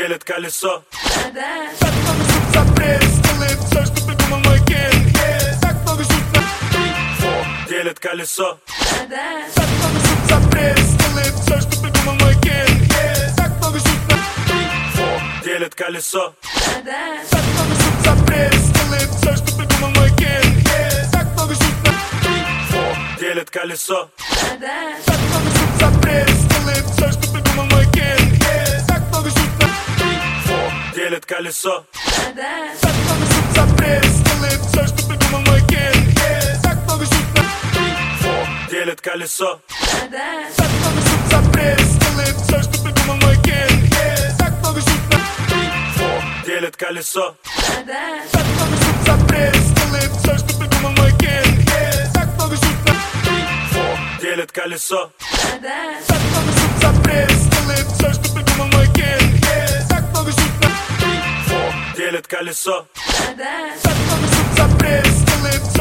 делит колесо. Так много шут за пресс, делает все, что придумал мой ген. Так много шут на делит колесо. Так много шут за пресс, делает все, что придумал мой ген. Так много шут на делит колесо. Так много шут за пресс, делает все, что придумал мой ген. Так много шут на делит колесо. Так много шут за пресс, делает все, что придумал мой ген. Так много шут на делит колесо. Так много шут за пресс, делает все, что придумал мой ген. Так много шут на делит колесо. Так много шут за пресс, делает все, что придумал мой ген. Так много шут на делит колесо. Так много шут за пресс, делает все, что придумал мой ген. Так много шут на делит колесо. Так много шут за пресс, делает все, что придумал мой ген. Так много шут на делит колесо. Так много шут за пресс, делает